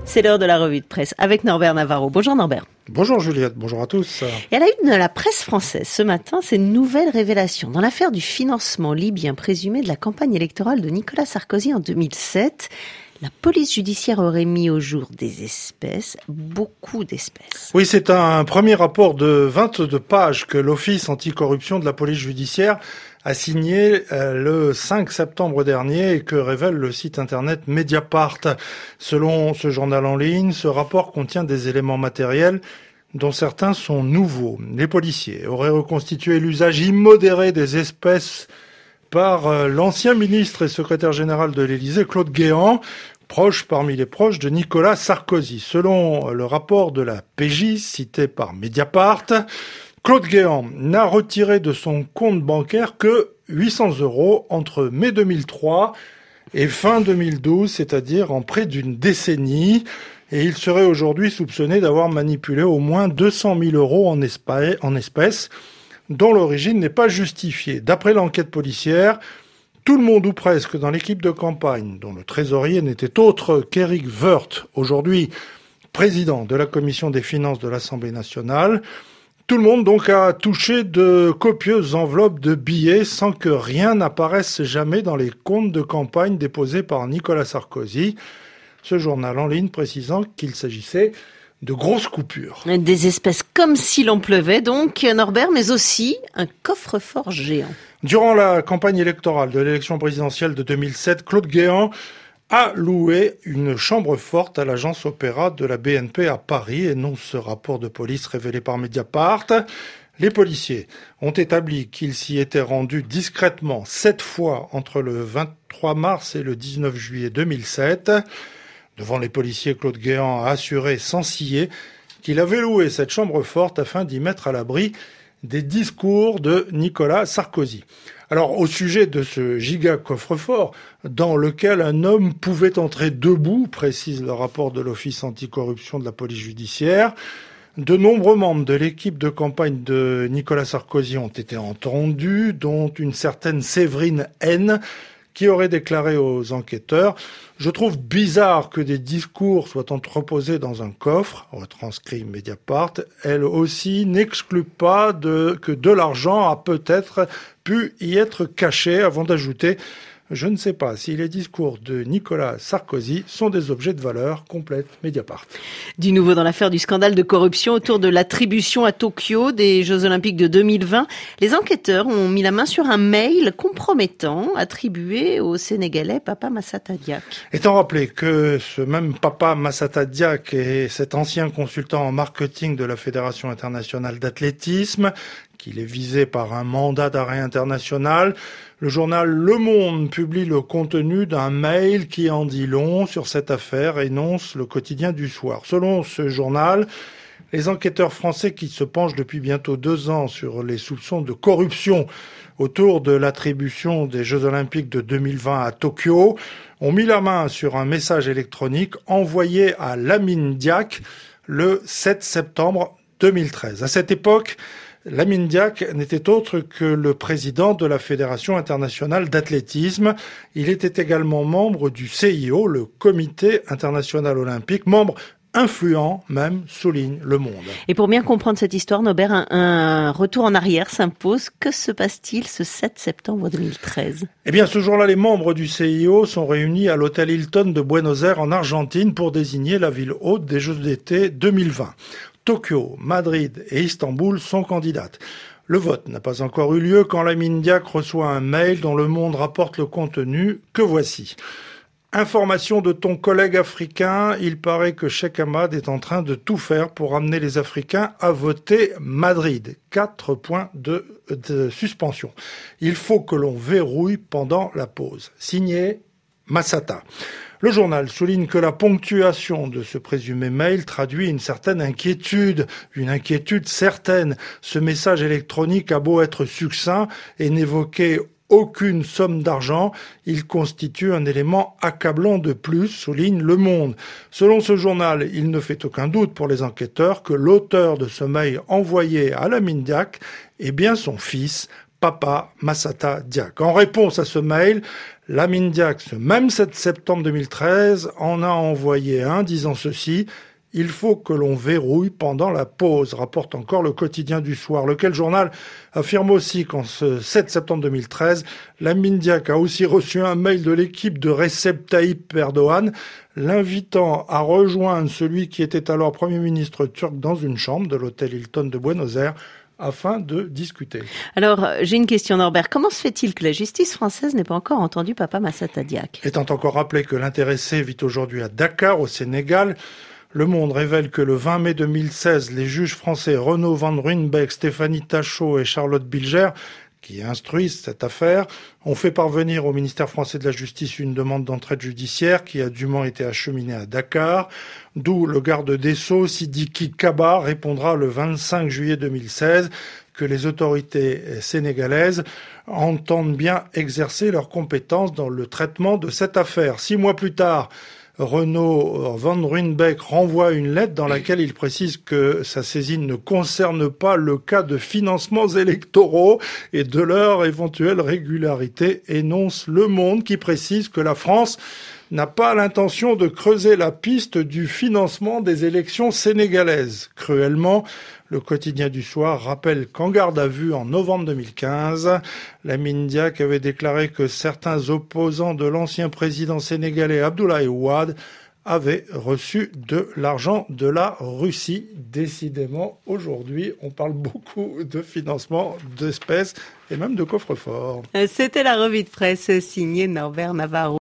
C'est l'heure de la revue de presse avec Norbert Navarro. Bonjour Norbert. Bonjour Juliette, bonjour à tous. Et à la une de la presse française ce matin, c'est une nouvelle révélation. Dans l'affaire du financement libyen présumé de la campagne électorale de Nicolas Sarkozy en 2007, la police judiciaire aurait mis au jour des espèces, beaucoup d'espèces. Oui, c'est un premier rapport de 22 pages que l'Office anticorruption de la police judiciaire a signé le 5 septembre dernier et que révèle le site internet Mediapart. Selon ce journal en ligne, ce rapport contient des éléments matériels dont certains sont nouveaux. Les policiers auraient reconstitué l'usage immodéré des espèces par l'ancien ministre et secrétaire général de l'Élysée, Claude Guéant, parmi les proches de Nicolas Sarkozy. Selon le rapport de la PJ cité par Mediapart, Claude Guéant n'a retiré de son compte bancaire que 800 € entre mai 2003 et fin 2012, c'est-à-dire en près d'une décennie. Et il serait aujourd'hui soupçonné d'avoir manipulé au moins 200 000 € en espèces, dont l'origine n'est pas justifiée. D'après l'enquête policière, tout le monde ou presque dans l'équipe de campagne, dont le trésorier n'était autre qu'Éric Woerth, aujourd'hui président de la commission des finances de l'Assemblée nationale, tout le monde donc a touché de copieuses enveloppes de billets sans que rien n'apparaisse jamais dans les comptes de campagne déposés par Nicolas Sarkozy. Ce journal en ligne précisant qu'il s'agissait de grosses coupures. Des espèces comme s'il en pleuvait donc, Norbert, mais aussi un coffre-fort géant. Durant la campagne électorale de l'élection présidentielle de 2007, Claude Guéant a loué une chambre forte à l'agence Opéra de la BNP à Paris, énonce ce rapport de police révélé par Mediapart. Les policiers ont établi qu'il s'y était rendu discrètement 7 fois entre le 23 mars et le 19 juillet 2007. Devant les policiers, Claude Guéant a assuré sans ciller qu'il avait loué cette chambre forte afin d'y mettre à l'abri des discours de Nicolas Sarkozy. Alors, au sujet de ce giga coffre-fort, dans lequel un homme pouvait entrer debout, précise le rapport de l'Office anticorruption de la police judiciaire, de nombreux membres de l'équipe de campagne de Nicolas Sarkozy ont été entendus, dont une certaine Séverine N, qui aurait déclaré aux enquêteurs « Je trouve bizarre que des discours soient entreposés dans un coffre », retranscrit Mediapart. Elle aussi n'exclut pas que de l'argent a peut-être pu y être caché, avant d'ajouter « Je ne sais pas si les discours de Nicolas Sarkozy sont des objets de valeur », complète Mediapart. Du nouveau dans l'affaire du scandale de corruption autour de l'attribution à Tokyo des Jeux Olympiques de 2020, les enquêteurs ont mis la main sur un mail compromettant attribué au Sénégalais Papa Massata Diack. Étant rappelé que ce même Papa Massata Diack est cet ancien consultant en marketing de la Fédération internationale d'athlétisme, qu'il est visé par un mandat d'arrêt international, le journal Le Monde publie le contenu d'un mail qui en dit long sur cette affaire, énonce le quotidien du soir. Selon ce journal, les enquêteurs français qui se penchent depuis bientôt 2 ans sur les soupçons de corruption autour de l'attribution des Jeux Olympiques de 2020 à Tokyo ont mis la main sur un message électronique envoyé à Lamine Diack le 7 septembre 2013. À cette époque, Lamine Diack n'était autre que le président de la Fédération internationale d'athlétisme. Il était également membre du CIO, le Comité international olympique, membre influent même, souligne Le Monde. Et pour bien comprendre cette histoire, Norbert, un retour en arrière s'impose. Que se passe-t-il ce 7 septembre 2013 ? Eh bien, ce jour-là, les membres du CIO sont réunis à l'hôtel Hilton de Buenos Aires en Argentine pour désigner la ville hôte des Jeux d'été 2020. Tokyo, Madrid et Istanbul sont candidates. Le vote n'a pas encore eu lieu quand Lamine Diack reçoit un mail dont Le Monde rapporte le contenu que voici. Information de ton collègue africain, il paraît que Cheikh Ahmad est en train de tout faire pour amener les Africains à voter Madrid. 4 points de suspension. Il faut que l'on verrouille pendant la pause. Signé Massata. Le journal souligne que la ponctuation de ce présumé mail traduit une certaine inquiétude, une inquiétude certaine. Ce message électronique a beau être succinct et n'évoquer aucune somme d'argent, il constitue un élément accablant de plus, souligne Le Monde. Selon ce journal, il ne fait aucun doute pour les enquêteurs que l'auteur de ce mail envoyé à Lamine Diack est bien son fils, Papa Massata Diack. En réponse à ce mail, Lamine Diack, ce même 7 septembre 2013, en a envoyé un disant ceci: « Il faut que l'on verrouille pendant la pause », rapporte encore le quotidien du soir, lequel journal affirme aussi qu'en ce 7 septembre 2013, Lamine Diack a aussi reçu un mail de l'équipe de Recep Tayyip Erdogan, l'invitant à rejoindre celui qui était alors Premier ministre turc dans une chambre de l'hôtel Hilton de Buenos Aires, afin de discuter. Alors, j'ai une question, Norbert. Comment se fait-il que la justice française n'ait pas encore entendu Papa Massata Diack ? Étant encore rappelé que l'intéressé vit aujourd'hui à Dakar, au Sénégal, Le Monde révèle que le 20 mai 2016, les juges français Renaud Van Ruynbeek, Stéphanie Tachot et Charlotte Bilger, qui instruisent cette affaire, ont fait parvenir au ministère français de la Justice une demande d'entraide judiciaire qui a dûment été acheminée à Dakar, d'où le garde des Sceaux, Sidiki Kaba, répondra le 25 juillet 2016 que les autorités sénégalaises entendent bien exercer leurs compétences dans le traitement de cette affaire. 6 mois plus tard, Renaud Van Ruynbeek renvoie une lettre dans laquelle il précise que sa saisine ne concerne pas le cas de financements électoraux et de leur éventuelle régularité, énonce Le Monde, qui précise que la France n'a pas l'intention de creuser la piste du financement des élections sénégalaises. Cruellement, le quotidien du soir rappelle qu'en garde à vue en novembre 2015, Lamine Diack avait déclaré que certains opposants de l'ancien président sénégalais Abdoulaye Wade avaient reçu de l'argent de la Russie. Décidément, aujourd'hui, on parle beaucoup de financement d'espèces et même de coffre-fort. C'était la revue de presse signée Norbert Navarro.